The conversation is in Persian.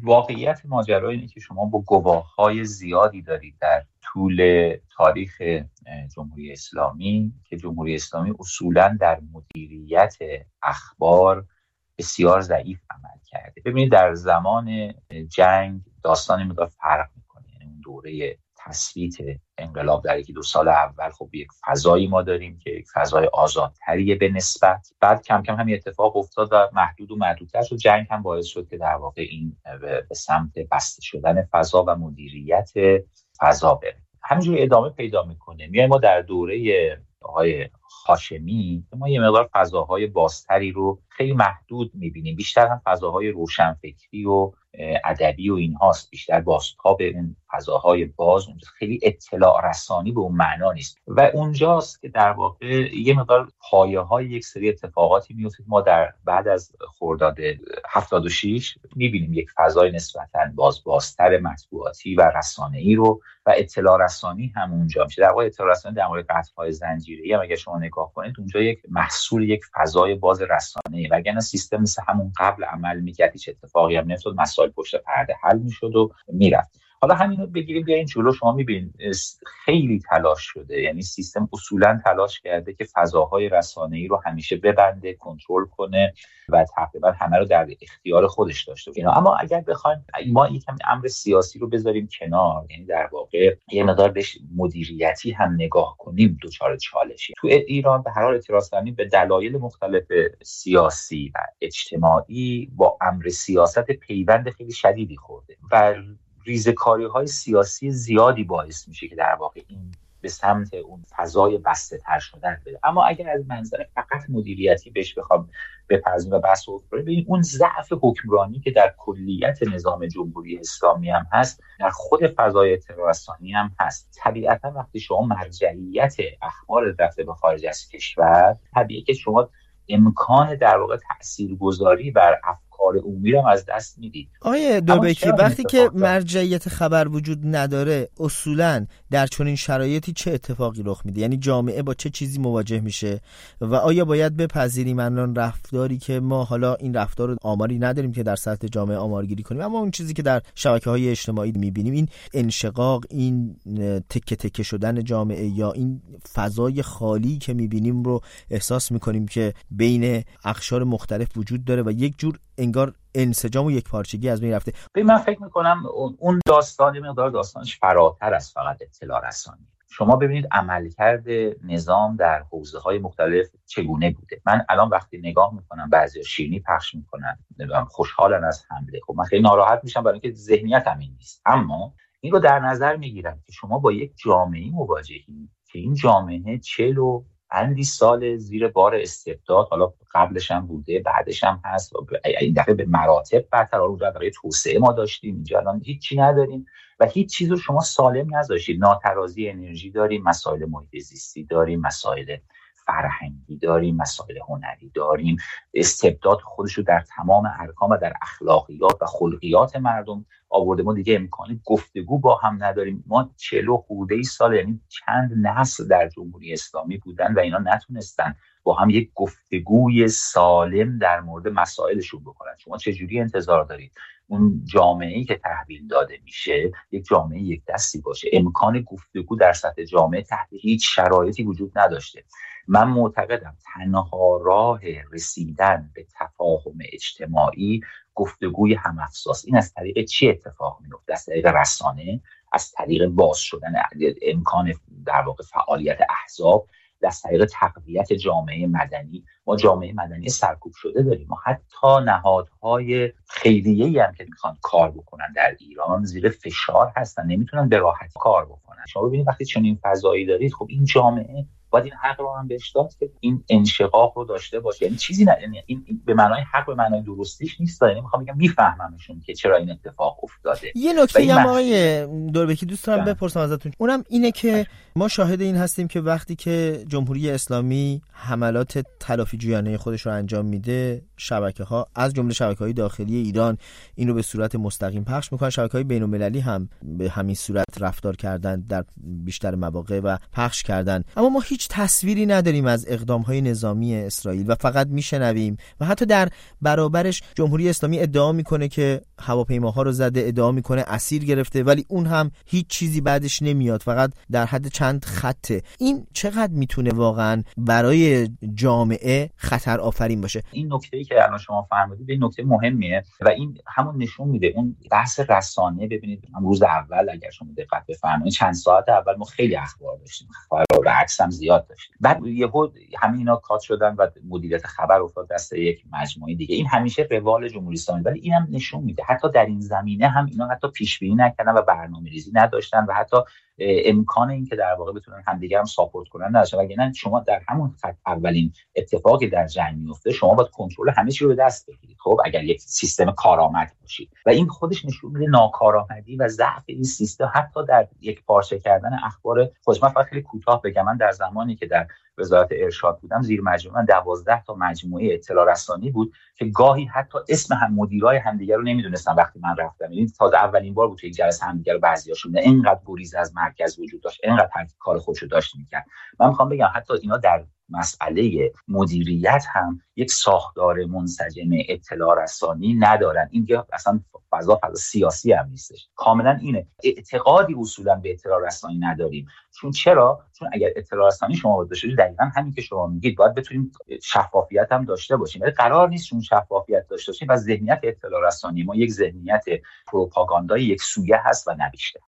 واقعیت ماجرا اینه که شما با گواه‌های زیادی دارید در طول تاریخ جمهوری اسلامی که جمهوری اسلامی اصولاً در مدیریت اخبار بسیار ضعیف عمل کرده. ببینید در زمان جنگ داستان مقدار فرق میکنه. یعنی اون دوره تثبیت انقلاب در 1-2 سال اول خب یک فضایی ما داریم که یک فضای آزادتریه به نسبت. بعد کم کم همین اتفاق افتاد و محدود و محدودتر شد. جنگ هم باعث شد که در واقع این به سمت بسته شدن فضا و مدیریت فضا بره. همینجوری ادامه پیدا میکنه. میایم ما در دوره آقای هاشمی ما یه مقدار فضاهای بازتری رو خیلی محدود میبینیم. بیشتر هم فضاهای روشنفکری و ادبی و اینهاست. بیشتر بازتاب اون فضاهای باز، اونجا خیلی اطلاع رسانی به اون معنا نیست و اونجاست که در واقع یه مقدار پایه‌های یک سری اتفاقاتی میفته. ما در بعد از خرداد 76 میبینیم یک فضای نسبتاً بازتر مطبوعاتی و رسانه‌ای رو و اطلاع رسانی هم اونجا میشه. در واقع اطلاع رسانی در مورد قطع‌های زنجیره‌ای هم اگه شما نگاه کنید اونجا یک محصول یک فضای باز رسانه‌ای، وگرنه سیستم مثل همون قبل عمل می‌کرد، هیچ اتفاقی هم نمی‌افتاد، مسائل پشت پرده حل می‌شد و میرفت. حالا همینو بگیریم بیاین جلو. شما می‌بینید خیلی تلاش شده، یعنی سیستم اصولاً تلاش کرده که فضاهای رسانه‌ای رو همیشه ببنده، کنترل کنه و تقریبا همه رو در اختیار خودش داشته باشه. اما اگر بخوایم ما یکم امر سیاسی رو بذاریم کنار، یعنی در واقع یه مقدار بهش مدیریتی هم نگاه کنیم، دوچار چالشی. تو ایران به هر حال اعتراض‌کنندگان به دلایل مختلف سیاسی و اجتماعی با امر سیاست پیوند خیلی شدیدی خورده و ریزکاری‌های سیاسی زیادی باعث میشه که در واقع این به سمت اون فضای بسته تر شدن بره. اما اگر از منظر فقط مدیریتی بهش بخوام بپردازیم و بحث رو کنیم، ببینید اون ضعف حکمرانی که در کلیت نظام جمهوری اسلامی هم هست، در خود فضای اطلاع رسانی هم هست. طبیعتا وقتی شما مرجعیت اخبار رفته به خارج از کشور، طبیعیه که شما امکان در واقع تاثیرگذاری بر افکار عمومی رو از دست میدید. آیه دوربکی، وقتی که مرجعیت خبر وجود نداره اصولاً در چنین شرایطی چه اتفاقی رخ میده؟ یعنی جامعه با چه چیزی مواجه میشه و آیا باید بپذیریم الان رفتاری که ما حالا این رفتار رو آماری نداریم که در سطح جامعه آمارگیری کنیم، اما اون چیزی که در شبکه‌های اجتماعی میبینیم، این انشقاق، این تکه تکه شدن جامعه یا این فضای خالی که میبینیم رو احساس میکنیم که بین اقشار مختلف وجود داره و یک جور انگار انسجام و یک پارچگی از بین رفته. من فکر میکنم اون داستان مقدار داستانش فراتر از فقط اطلاع رسانی. شما ببینید عملکرد نظام در حوزه‌های مختلف چگونه بوده. من الان وقتی نگاه میکنم بعضیا شیرینی پخش میکنن، نمیدونم خوشحالن از حمله، خب من خیلی ناراحت میشم برای اینکه ذهنیتم این نیست. اما این رو در نظر میگیرم که شما با یک جامعه مواجهید که این جامعه 40 اندی سال زیر بار استبداد، حالا قبلش هم بوده بعدش هم هست، این دفعه به مراتب برتر رو برای توسعه ما داشتیم، اینجا الان هیچی نداریم و هیچ چیز رو شما سالم نذاشتید. ناترازی انرژی داریم، مسائل محیط زیستی داریم، مسائل فرهنگی داریم، مسائل هنری داریم. استبداد خودش رو در تمام ارکان و در اخلاقیات و خلقیات مردم آورده. ما دیگه امکان گفتگو با هم نداریم. ما 40 خورده سال، یعنی چند نسل در جمهوری اسلامی بودن و اینا نتونستن با هم یک گفتگوی سالم در مورد مسائلشون بکنن. شما چجوری انتظار دارید اون جامعه‌ای که تحویل داده میشه یک جامعه یک دستی باشه؟ امکان گفتگو در سطح جامعه تحت هیچ شرایطی وجود نداشته. من معتقدم تنها راه رسیدن به تفاهم اجتماعی گفتگوی هم‌افزاست. این از طریق چی اتفاق میفته؟ از طریق رسانه، از طریق باز شدن امکان در واقع فعالیت احزاب، از طریق تقویت جامعه مدنی. ما جامعه مدنی سرکوب شده داریم. ما حتی نهادهای خیریه‌ای هم که میخوان کار بکنن در ایران زیر فشار هستن، نمیتونن به راحتی کار بکنن. شما ببینید وقتی چنین فضایی دارید، خب این جامعه باید این حق رو هم بهش داد که این انشقاق رو داشته باشه. یعنی چیزی نه، این به معنای حق به معنای درستیش نیست. یعنی میخوام بگم میفهممشون که چرا این اتفاق افتاده. یه نکته هم آقای دوربکی دوست دارم بپرسم ازتون، اونم اینه که ما شاهد این هستیم که وقتی که جمهوری اسلامی حملات تلافی جویانه خودش رو انجام میده، شبکه‌ها از جمله شبکه‌های داخلی ایران این رو به صورت مستقیم پخش میکنن، شبکه‌های بین‌المللی هم به همین صورت رفتار کردن در بیشتر مواقع و پخش کردن. اما ما هیچ هیچ تصویری نداریم از اقدام‌های نظامی اسرائیل و فقط میشنویم و حتی در برابرش جمهوری اسلامی ادعا میکنه که هواپیماها رو زده، ادعا میکنه اسیر گرفته، ولی اون هم هیچ چیزی بعدش نمیاد، فقط در حد چند خطه. این چقدر میتونه واقعا برای جامعه خطر آفرین باشه؟ این نکته‌ای که الان شما فرمودید این نکته مهمیه و این همون نشون میده اون بحث رسانه. ببینید روز اول اگر شما دقت بفرمایید چند ساعت اول ما خیلی اخبار داشتیم و عکس هم زیاد داشتیم، بعد یهو همه اینا کات شدن و مدیریت خبر افتاد دست یک مجموعه دیگه. این همیشه روال جمهوری اسلامی، ولی اینم نشون میده حتی در این زمینه هم اینا حتی پیش بینی نکردن و برنامه‌ریزی نداشتن و حتی امکان این که در واقع بتونن همدیگه هم ساپورت کنن نداشتن. وگرنه شما در همون خط اولین اتفاقی در جنگ میفته شما باید کنترل همه چی رو به دست بگیرید. خب اگر یک سیستم کارآمد باشید و این خودش نشون میده ناکارآمدی و ضعف این سیستم حتی در یک پارچه کردن اخبار خودش. من فقط خیلی کوتاه بگم، من در زمانی که در وزارت ارشاد بودم زیر مجموعه 12 تا مجموعه اطلاع رسانی بود که گاهی حتی اسم هم مدیرای همدیگه رو نمیدونستن. وقتی من رفتم این تازه اولین بار بود که یک جلسه همدیگه رو بعضیاشون اینقدر گریز از مرکز وجود داشت، اینقدر کار خودشو داشت میکرد. من میخوام بگم حتی اینا در مسئله مدیریت هم یک ساختار منسجم اطلاع رسانی ندارن. این که اصلا فضا سیاسی هم نیستش، کاملا اینه. اعتقادی اصولا به اطلاع رسانی نداریم. چون اگر اطلاع رسانی شما باید باشید دقیقاً همین که شما میگید باید بتونیم شفافیت هم داشته باشیم، ولی قرار نیست چون شفافیت داشته باشیم و ذهنیت اطلاع رسانی ما یک ذهنیت پروپاگاندای یک سویه هست و نه بیشتر.